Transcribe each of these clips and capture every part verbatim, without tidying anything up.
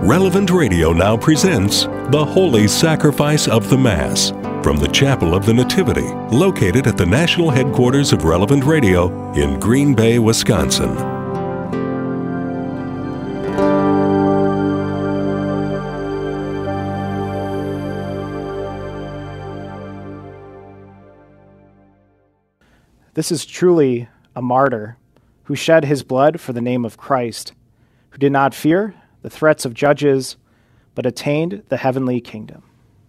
Relevant Radio now presents The Holy Sacrifice of the Mass from the Chapel of the Nativity, located at the national headquarters of Relevant Radio in Green Bay, Wisconsin. This is truly a martyr who shed his blood for the name of Christ, who did not fear the threats of judges, but attained the heavenly kingdom.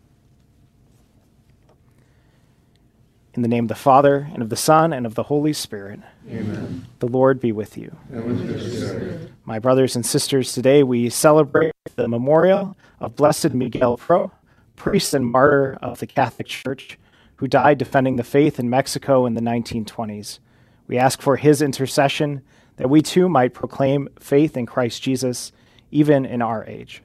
In the name of the Father, and of the Son, and of the Holy Spirit. Amen. The Lord be with you. And with your spirit. My brothers and sisters, today we celebrate the memorial of Blessed Miguel Pro, priest and martyr of the Catholic Church, who died defending the faith in Mexico in the nineteen twenties. We ask for his intercession that we too might proclaim faith in Christ Jesus, even in our age.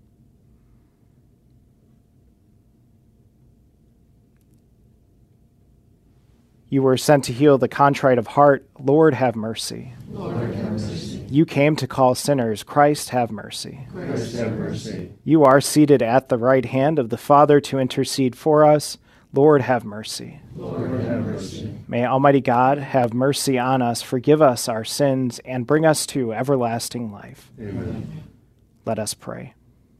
You were sent to heal the contrite of heart. Lord, have mercy. Lord, have mercy. You came to call sinners. Christ, have mercy. Christ, have mercy. You are seated at the right hand of the Father to intercede for us. Lord, have mercy. Lord, have mercy. May Almighty God have mercy on us, forgive us our sins, and bring us to everlasting life. Amen. Let us pray.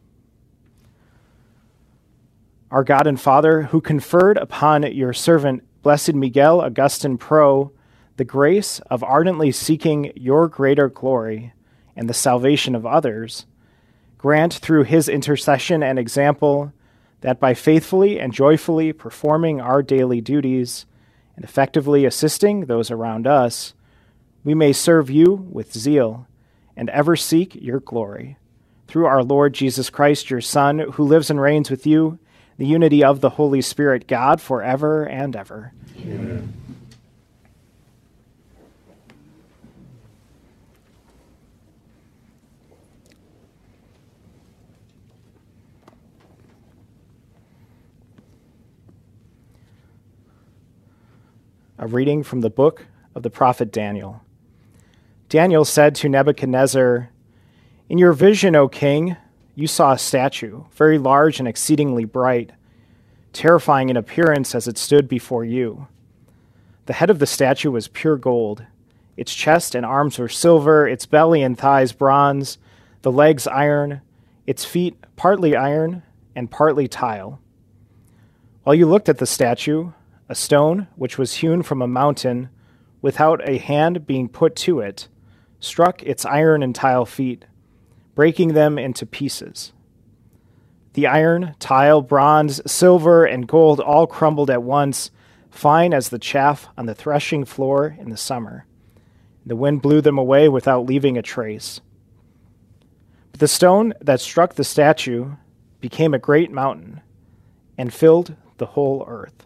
Our God and Father, who conferred upon your servant, Blessed Miguel Augustin Pro, the grace of ardently seeking your greater glory and the salvation of others, grant through his intercession and example that by faithfully and joyfully performing our daily duties and effectively assisting those around us, we may serve you with zeal and ever seek your glory. Through our Lord Jesus Christ, your Son, who lives and reigns with you, the unity of the Holy Spirit, God, forever and ever. Amen. A reading from the book of the prophet Daniel. Daniel said to Nebuchadnezzar, "In your vision, O king, you saw a statue, very large and exceedingly bright, terrifying in appearance as it stood before you. The head of the statue was pure gold. Its chest and arms were silver, its belly and thighs bronze, the legs iron, its feet partly iron and partly tile. While you looked at the statue, a stone, which was hewn from a mountain, without a hand being put to it, struck its iron and tile feet, breaking them into pieces. The iron, tile, bronze, silver, and gold all crumbled at once, fine as the chaff on the threshing floor in the summer. The wind blew them away without leaving a trace. But the stone that struck the statue became a great mountain and filled the whole earth.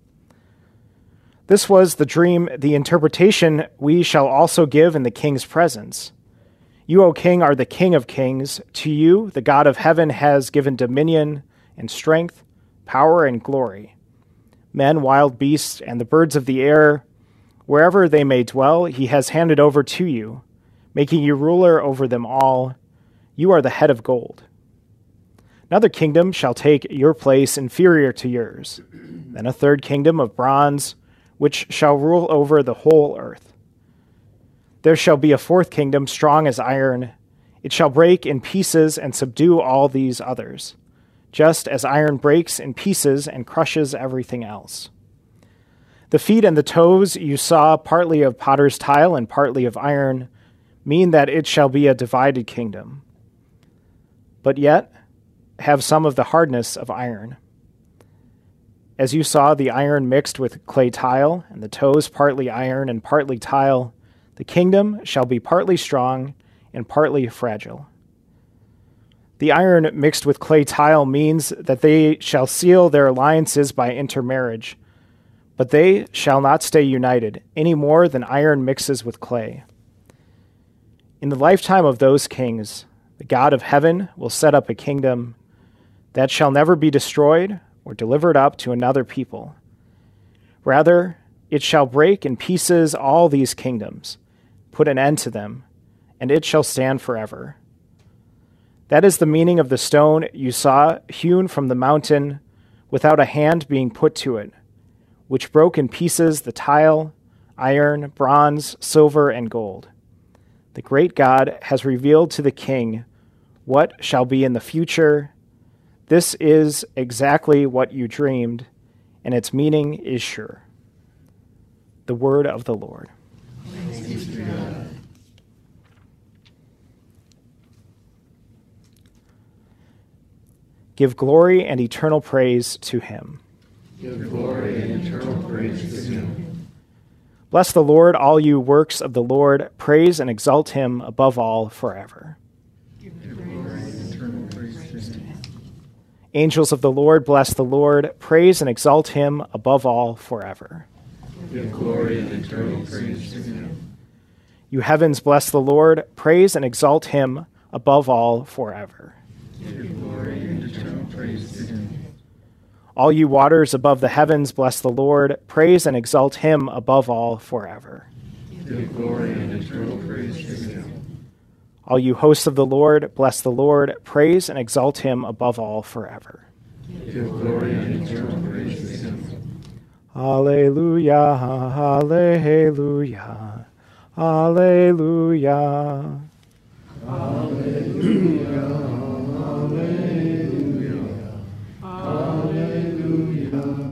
This was the dream, the interpretation we shall also give in the king's presence. You, O king, are the King of kings. To you, the God of heaven has given dominion and strength, power and glory. Men, wild beasts, and the birds of the air, wherever they may dwell, he has handed over to you, making you ruler over them all. You are the head of gold. Another kingdom shall take your place inferior to yours, then a third kingdom of bronze, which shall rule over the whole earth. There shall be a fourth kingdom, strong as iron. It shall break in pieces and subdue all these others, just as iron breaks in pieces and crushes everything else. The feet and the toes you saw, partly of potter's tile and partly of iron, mean that it shall be a divided kingdom, but yet have some of the hardness of iron. As you saw the iron mixed with clay tile, and the toes partly iron and partly tile, the kingdom shall be partly strong and partly fragile. The iron mixed with clay tile means that they shall seal their alliances by intermarriage, but they shall not stay united, any more than iron mixes with clay. In the lifetime of those kings, the God of heaven will set up a kingdom that shall never be destroyed or delivered up to another people. Rather, it shall break in pieces all these kingdoms, put an end to them, and it shall stand forever. That is the meaning of the stone you saw hewn from the mountain without a hand being put to it, which broke in pieces the tile, iron, bronze, silver, and gold. The great God has revealed to the king what shall be in the future. This is exactly what you dreamed, and its meaning is sure. The word of the Lord. Thanks be to God. Give glory and eternal praise to him. Give glory and eternal praise to him. Bless the Lord, all you works of the Lord. Praise and exalt him above all forever. Give glory and eternal praise to him. Angels of the Lord, bless the Lord. Praise and exalt him above all forever. Give glory and eternal praise to him. You heavens, bless the Lord. Praise and exalt him above all forever. Give glory and eternal praise to him. All you waters above the heavens, bless the Lord. Praise and exalt him above all forever. Give glory and eternal praise to him. All you hosts of the Lord, bless the Lord. Praise and exalt him above all forever. Give glory and eternal praise to him. Alleluia, alleluia, alleluia. Alleluia, alleluia, alleluia.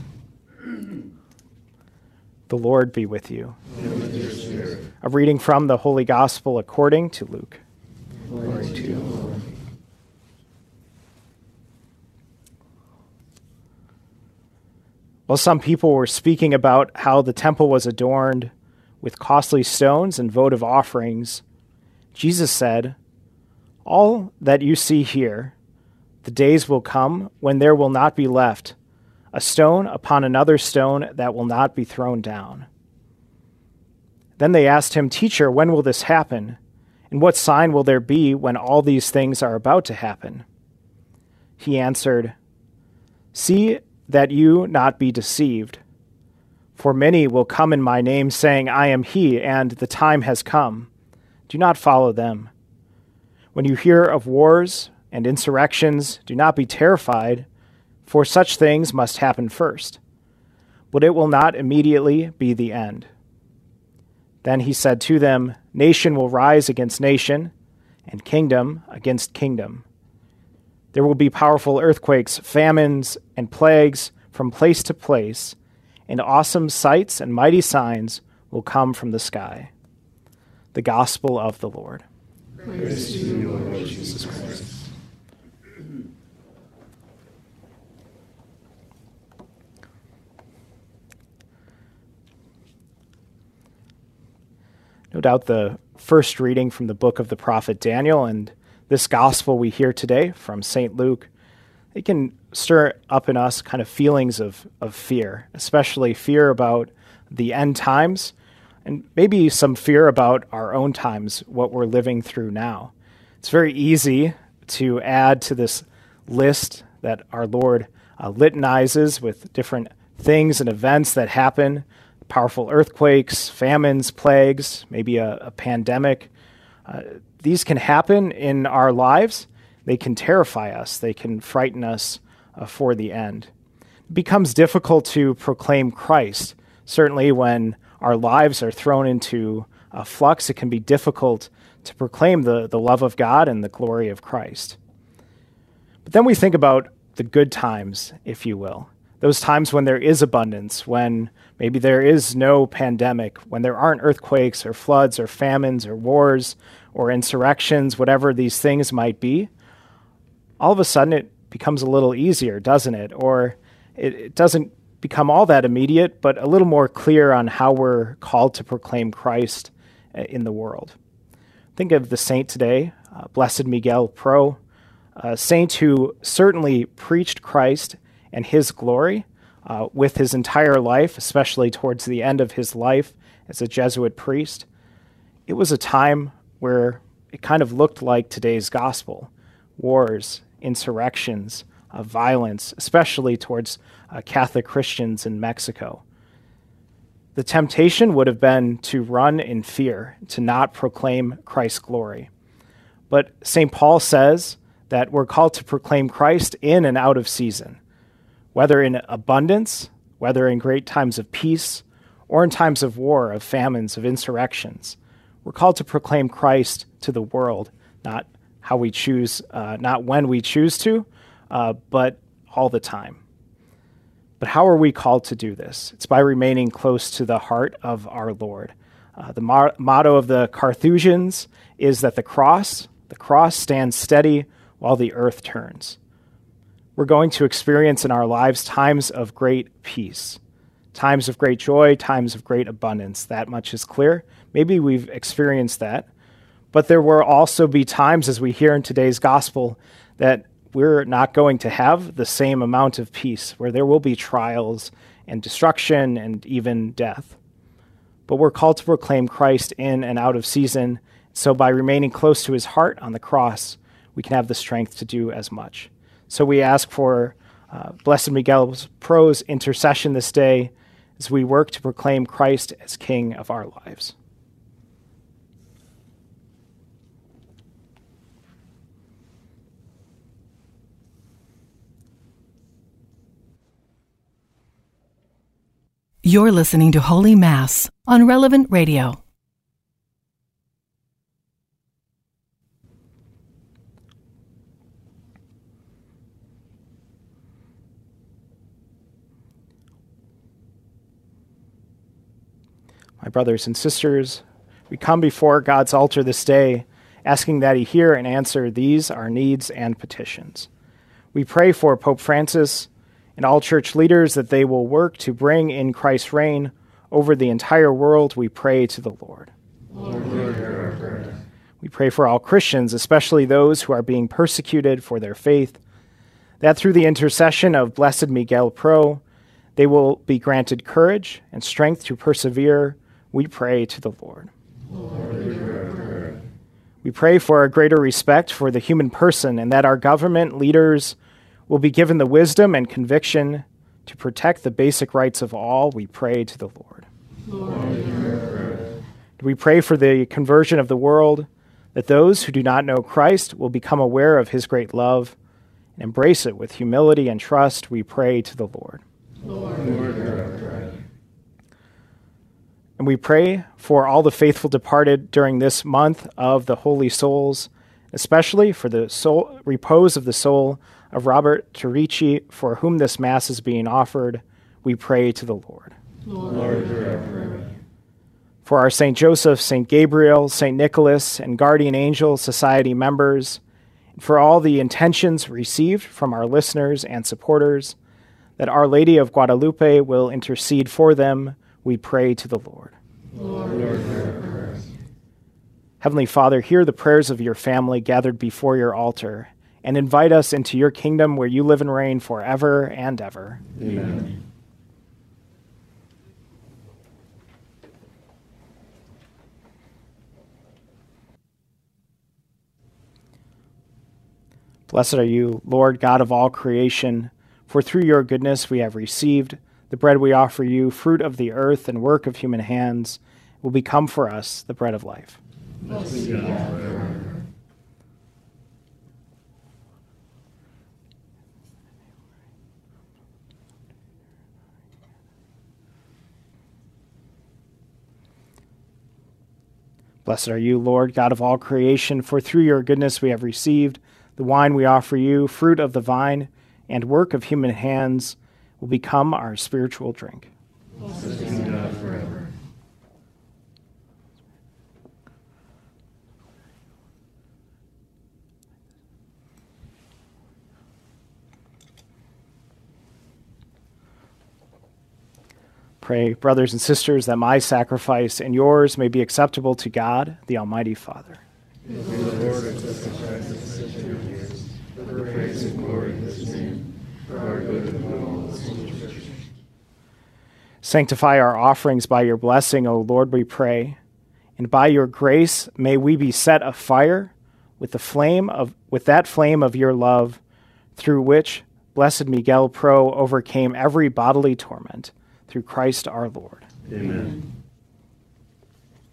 The Lord be with you. And with your spirit. A reading from the Holy Gospel according to Luke. Glory to you, Lord. While some people were speaking about how the temple was adorned with costly stones and votive offerings, Jesus said, "All that you see here, the days will come when there will not be left a stone upon another stone that will not be thrown down." Then they asked him, "Teacher, when will this happen? And what sign will there be when all these things are about to happen?" He answered, "See that you not be deceived. For many will come in my name, saying, 'I am he,' and 'the time has come.' Do not follow them. When you hear of wars and insurrections, do not be terrified, for such things must happen first. But it will not immediately be the end." Then he said to them, "Nation will rise against nation, and kingdom against kingdom. There will be powerful earthquakes, famines, and plagues from place to place, and awesome sights and mighty signs will come from the sky." The Gospel of the Lord. Praise to you, Lord Jesus Christ. No doubt the first reading from the book of the prophet Daniel and this gospel we hear today from Saint Luke, it can stir up in us kind of feelings of, of fear, especially fear about the end times, and maybe some fear about our own times, what we're living through now. It's very easy to add to this list that our Lord uh, litanizes with different things and events that happen, powerful earthquakes, famines, plagues, maybe a, a pandemic. Uh, these can happen in our lives. They can terrify us. They can frighten us uh, for the end. It becomes difficult to proclaim Christ. Certainly when our lives are thrown into uh, flux, it can be difficult to proclaim the, the love of God and the glory of Christ. But then we think about the good times, if you will. Those times when there is abundance, when maybe there is no pandemic, when there aren't earthquakes or floods or famines or wars or insurrections, whatever these things might be, all of a sudden it becomes a little easier, doesn't it? Or it, it doesn't become all that immediate, but a little more clear on how we're called to proclaim Christ in the world. Think of the saint today, uh, Blessed Miguel Pro, a saint who certainly preached Christ and his glory uh, with his entire life, especially towards the end of his life as a Jesuit priest. It was a time where it kind of looked like today's gospel. Wars, insurrections, uh, violence, especially towards uh, Catholic Christians in Mexico. The temptation would have been to run in fear, to not proclaim Christ's glory. But Saint Paul says that we're called to proclaim Christ in and out of season, whether in abundance, whether in great times of peace, or in times of war, of famines, of insurrections. We're called to proclaim Christ to the world, not how we choose, uh, not when we choose to, uh, but all the time. But how are we called to do this? It's by remaining close to the heart of our Lord. Uh, the mo- motto of the Carthusians is that the cross, the cross stands steady while the earth turns. We're going to experience in our lives times of great peace, times of great joy, times of great abundance. That much is clear. Maybe we've experienced that. But there will also be times, as we hear in today's gospel, that we're not going to have the same amount of peace, where there will be trials and destruction and even death. But we're called to proclaim Christ in and out of season. So by remaining close to his heart on the cross, we can have the strength to do as much. So we ask for uh, Blessed Miguel Pro's intercession this day as we work to proclaim Christ as King of our lives. You're listening to Holy Mass on Relevant Radio. My brothers and sisters, we come before God's altar this day, asking that he hear and answer these, our needs and petitions. We pray for Pope Francis and all church leaders that they will work to bring in Christ's reign over the entire world. We pray to the Lord. Lord, hear our prayer. We pray for all Christians, especially those who are being persecuted for their faith, that through the intercession of Blessed Miguel Pro, they will be granted courage and strength to persevere. We pray to the Lord. Lord, hear our prayer. We pray for a greater respect for the human person and that our government leaders will be given the wisdom and conviction to protect the basic rights of all. We pray to the Lord. Lord, hear our prayer. We pray for the conversion of the world, that those who do not know Christ will become aware of his great love and embrace it with humility and trust. We pray to the Lord. Lord, hear our prayer. And we pray for all the faithful departed during this month of the Holy Souls, especially for the soul, repose of the soul of Robert Turici, for whom this Mass is being offered. We pray to the Lord. Lord, hear our prayer. For our Saint Joseph, Saint Gabriel, Saint Nicholas, and Guardian Angel Society members, and for all the intentions received from our listeners and supporters, that Our Lady of Guadalupe will intercede for them, we pray to the Lord. Lord, hear our prayer. Heavenly Father, hear the prayers of your family gathered before your altar, and invite us into your kingdom where you live and reign forever and ever. Amen. Blessed are you, Lord God of all creation, for through your goodness we have received the bread we offer you, fruit of the earth and work of human hands, will become for us the bread of life. Blessed be God forever. Blessed are you, Lord God of all creation, for through your goodness we have received the wine we offer you, fruit of the vine and work of human hands, will become our spiritual drink. Blessed be God forever. Pray, brothers and sisters, that my sacrifice and yours may be acceptable to God, the Almighty Father. May the Lord accept the sacrifice of your gifts for the praise and glory of his name, for our good and for all the Holy Church. Sanctify our offerings by your blessing, O Lord, we pray, and by your grace may we be set afire with the flame of with that flame of your love, through which Blessed Miguel Pro overcame every bodily torment, through Christ our Lord. Amen.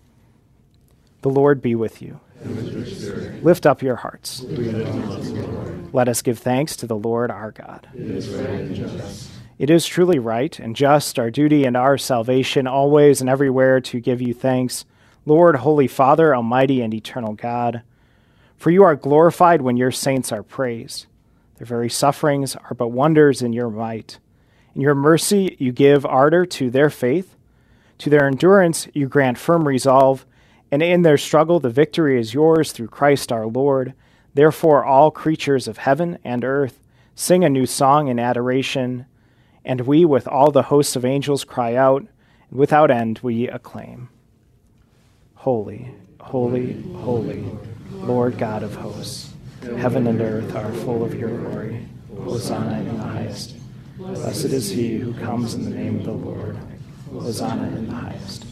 The Lord be with you. And with your spirit. Lift up your hearts. We lift up to the Lord. Let us give thanks to the Lord our God. It is right and just. It is truly right and just, our duty and our salvation, always and everywhere to give you thanks, Lord, Holy Father, Almighty and eternal God. For you are glorified when your saints are praised. Their very sufferings are but wonders in your might. In your mercy you give ardor to their faith. To their endurance you grant firm resolve, and in their struggle the victory is yours through Christ our Lord. Therefore all creatures of heaven and earth sing a new song in adoration, and we with all the hosts of angels cry out, and without end we acclaim. Holy, holy, holy, Lord God of hosts, heaven and earth are full of your glory. Hosanna in the highest. Blessed is he who comes in the name of the Lord. Hosanna in the highest.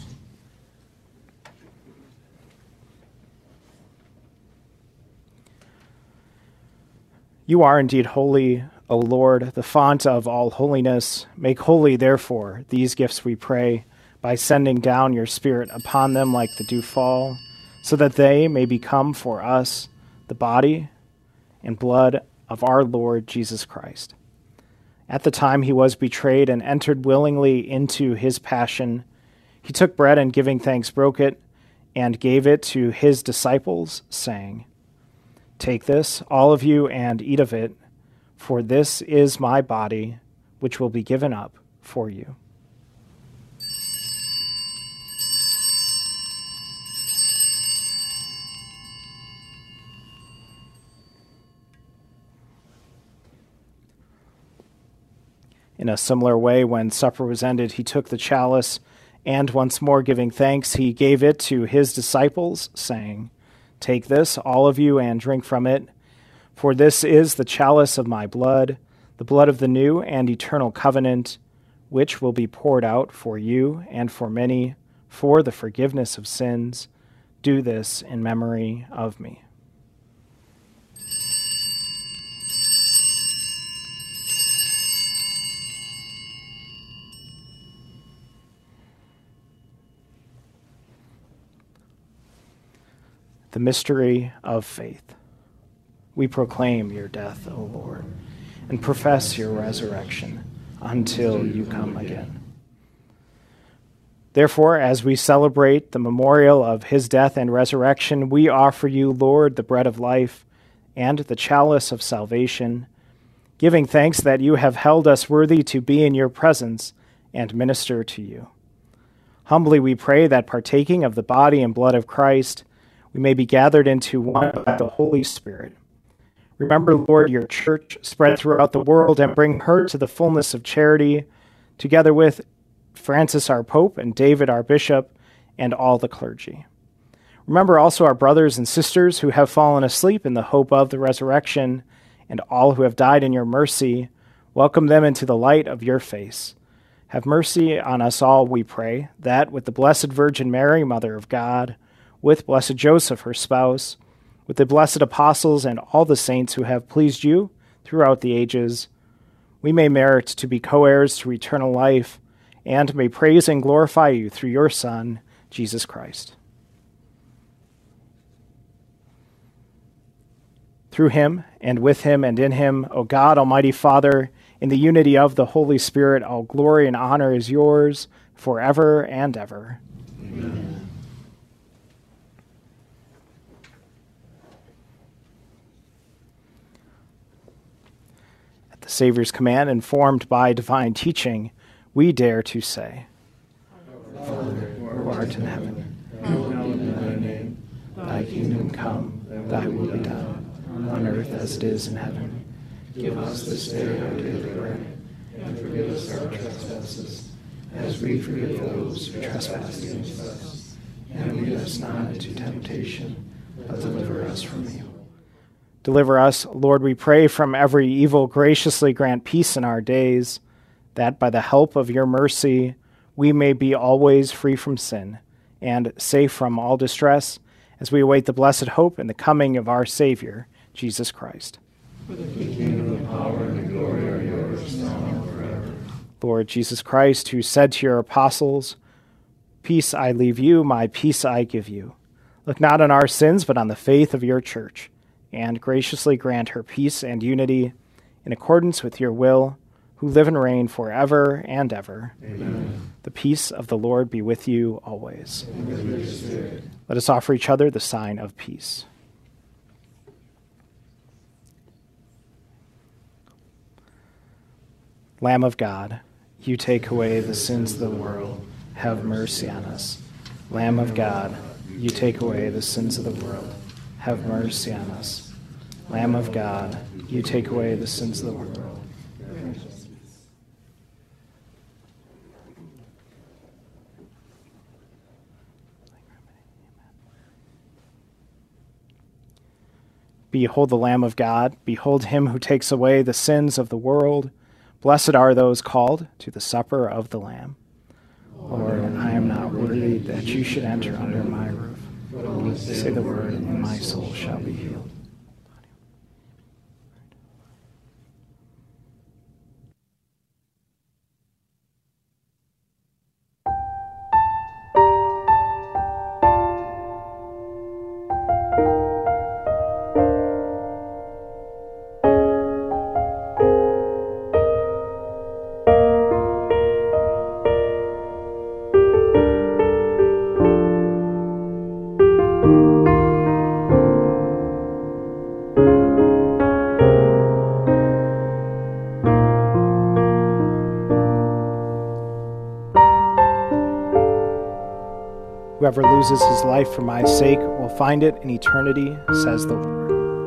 You are indeed holy, O Lord, the font of all holiness. Make holy, therefore, these gifts, we pray, by sending down your Spirit upon them like the dewfall, so that they may become for us the body and blood of our Lord Jesus Christ. At the time he was betrayed and entered willingly into his passion, he took bread and giving thanks broke it and gave it to his disciples, saying, "Take this, all of you, and eat of it, for this is my body, which will be given up for you." In a similar way, when supper was ended, he took the chalice, and once more giving thanks, he gave it to his disciples, saying, "Take this, all of you, and drink from it, for this is the chalice of my blood, the blood of the new and eternal covenant, which will be poured out for you and for many for the forgiveness of sins. Do this in memory of me." The mystery of faith. We proclaim your death, O Lord, and profess your resurrection until you come again. Therefore, as we celebrate the memorial of his death and resurrection, we offer you, Lord, the bread of life and the chalice of salvation, giving thanks that you have held us worthy to be in your presence and minister to you. Humbly we pray that partaking of the body and blood of Christ, we may be gathered into one by the Holy Spirit. Remember, Lord, your church spread throughout the world and bring her to the fullness of charity, together with Francis our Pope and David our Bishop and all the clergy. Remember also our brothers and sisters who have fallen asleep in the hope of the resurrection, and all who have died in your mercy. Welcome them into the light of your face. Have mercy on us all, we pray, that with the Blessed Virgin Mary, Mother of God, with blessed Joseph, her spouse, with the blessed apostles and all the saints who have pleased you throughout the ages, we may merit to be co-heirs to eternal life, and may praise and glorify you through your Son, Jesus Christ. Through him, and with him, and in him, O God, Almighty Father, in the unity of the Holy Spirit, all glory and honor is yours forever and ever. Amen. At the Savior's command, informed by divine teaching, we dare to say, Father, who art in heaven, hallowed be thy name. Thy kingdom come, thy will be done, on earth as it is in heaven. Give us this day our daily bread, and forgive us our trespasses, as we forgive those who trespass against us. And lead us not into temptation, but deliver us from evil. Deliver us, Lord, we pray, from every evil. Graciously grant peace in our days, that by the help of your mercy we may be always free from sin and safe from all distress, as we await the blessed hope and the coming of our Savior, Jesus Christ. For the kingdom, the power, and the glory are yours, now and forever. Lord Jesus Christ, who said to your apostles, "Peace I leave you, my peace I give you," look not on our sins, but on the faith of your church, and graciously grant her peace and unity in accordance with your will, who live and reign forever and ever. Amen. The peace of the Lord be with you always. And with your spirit. Let us offer each other the sign of peace. Lamb of God, you take away the sins of the world. Have mercy on us. Lamb of God, you take away the sins of the world. Have mercy on us. Lamb of God, you take away the sins of the world. Behold the Lamb of God. Behold him who takes away the sins of the world. Blessed are those called to the supper of the Lamb. Lord, I am not worthy that you should enter under my roof. But only say the word, and my soul shall be healed. Whoever loses his life for my sake will find it in eternity, says the Lord.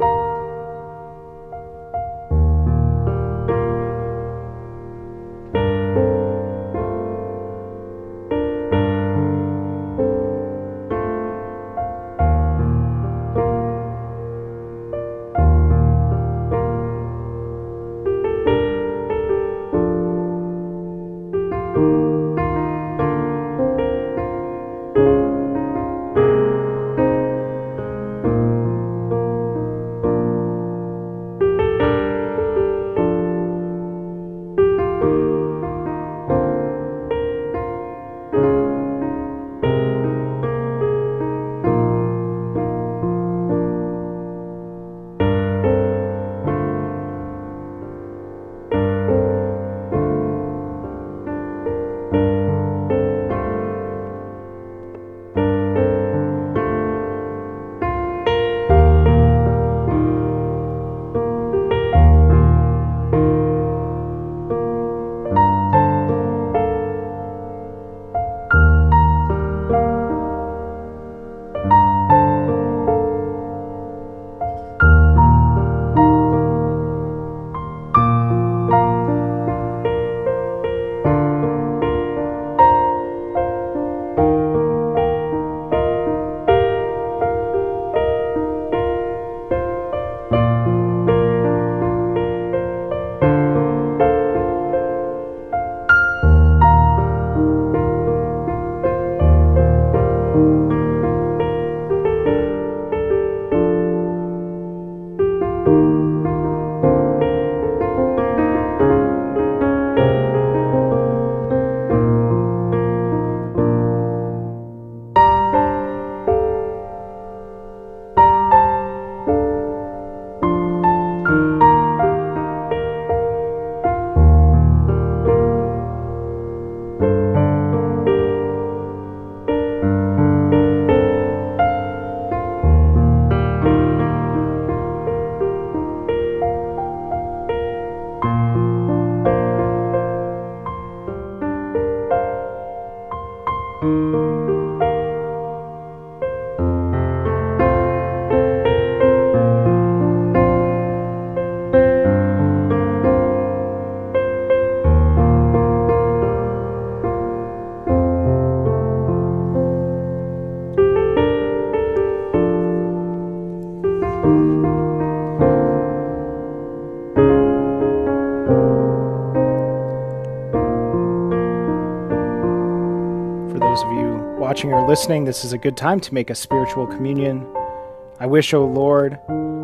Watching or listening, this is a good time to make a spiritual communion. I wish, O Lord,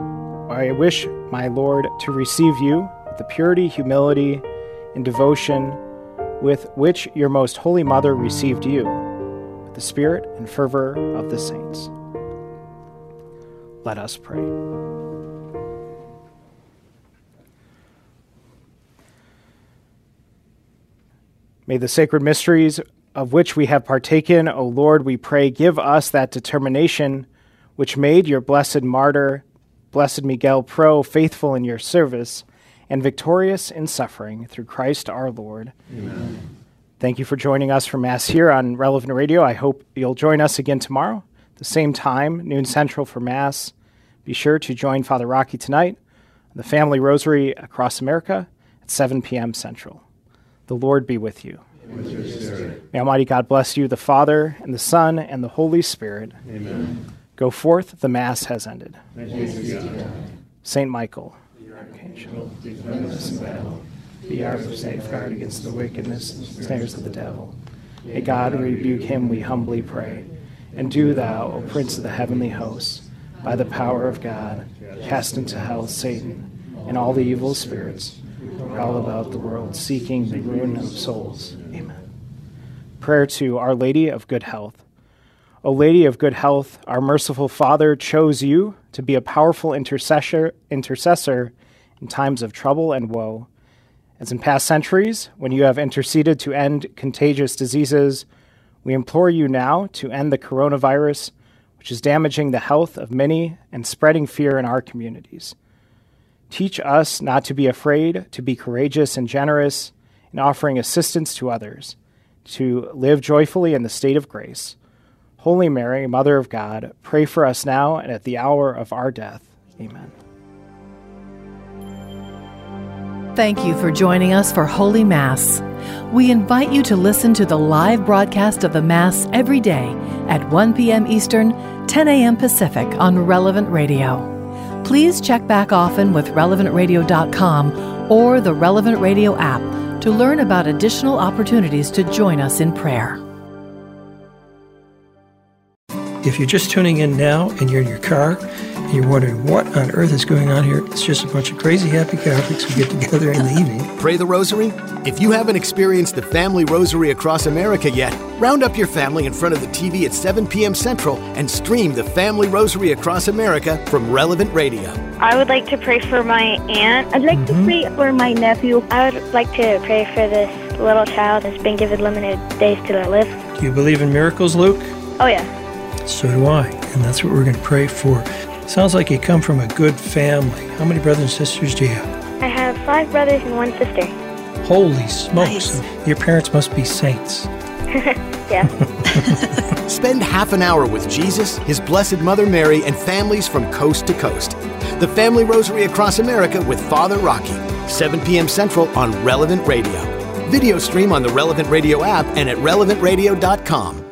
I wish, my Lord, to receive you with the purity, humility, and devotion with which your most holy mother received you, with the spirit and fervor of the saints. Let us pray. May the sacred mysteries of which we have partaken, O Lord, we pray, give us that determination which made your blessed martyr, Blessed Miguel Pro, faithful in your service and victorious in suffering, through Christ our Lord. Amen. Thank you for joining us for Mass here on Relevant Radio. I hope you'll join us again tomorrow, the same time, noon central for Mass. Be sure to join Father Rocky tonight on the Family Rosary Across America at seven p.m. Central. The Lord be with you. With your spirit. May Almighty God bless you, the Father, and the Son, and the Holy Spirit. Amen. Go forth, the Mass has ended. Thanks be to God. Saint Michael, the Archangel, defend us in battle. Be our safeguard against the wickedness and snares of the devil. May God rebuke him, we humbly pray. And do thou, O Prince of the heavenly hosts, by the power of God, cast into hell Satan and all the evil spirits who prowl about the world, seeking the ruin of souls. Amen. Prayer to Our Lady of Good Health. O Lady of Good Health, our merciful Father chose you to be a powerful intercessor, intercessor in times of trouble and woe. As in past centuries, when you have interceded to end contagious diseases, we implore you now to end the coronavirus, which is damaging the health of many and spreading fear in our communities. Teach us not to be afraid, to be courageous and generous in offering assistance to others, to live joyfully in the state of grace. Holy Mary, Mother of God, pray for us now and at the hour of our death. Amen. Thank you for joining us for Holy Mass. We invite you to listen to the live broadcast of the Mass every day at one p.m. Eastern, ten a.m. Pacific on Relevant Radio. Please check back often with relevant radio dot com or the Relevant Radio app to learn about additional opportunities to join us in prayer. If you're just tuning in now and you're in your car and you're wondering what on earth is going on here, it's just a bunch of crazy happy Catholics who get together in the evening. Pray the Rosary? If you haven't experienced the Family Rosary Across America yet, round up your family in front of the T V at seven p.m. Central and stream the Family Rosary Across America from Relevant Radio. I would like to pray for my aunt. I'd like Mm-hmm. to pray for my nephew. I would like to pray for this little child that's been given limited days to live. Do you believe in miracles, Luke? Oh, yeah. So do I, and that's what we're going to pray for. Sounds like you come from a good family. How many brothers and sisters do you have? I have five brothers and one sister. Holy smokes. Your parents must be saints. Yeah. Spend half an hour with Jesus, His Blessed Mother Mary, and families from coast to coast. The Family Rosary Across America with Father Rocky, seven p.m. Central on Relevant Radio. Video stream on the Relevant Radio app and at relevant radio dot com.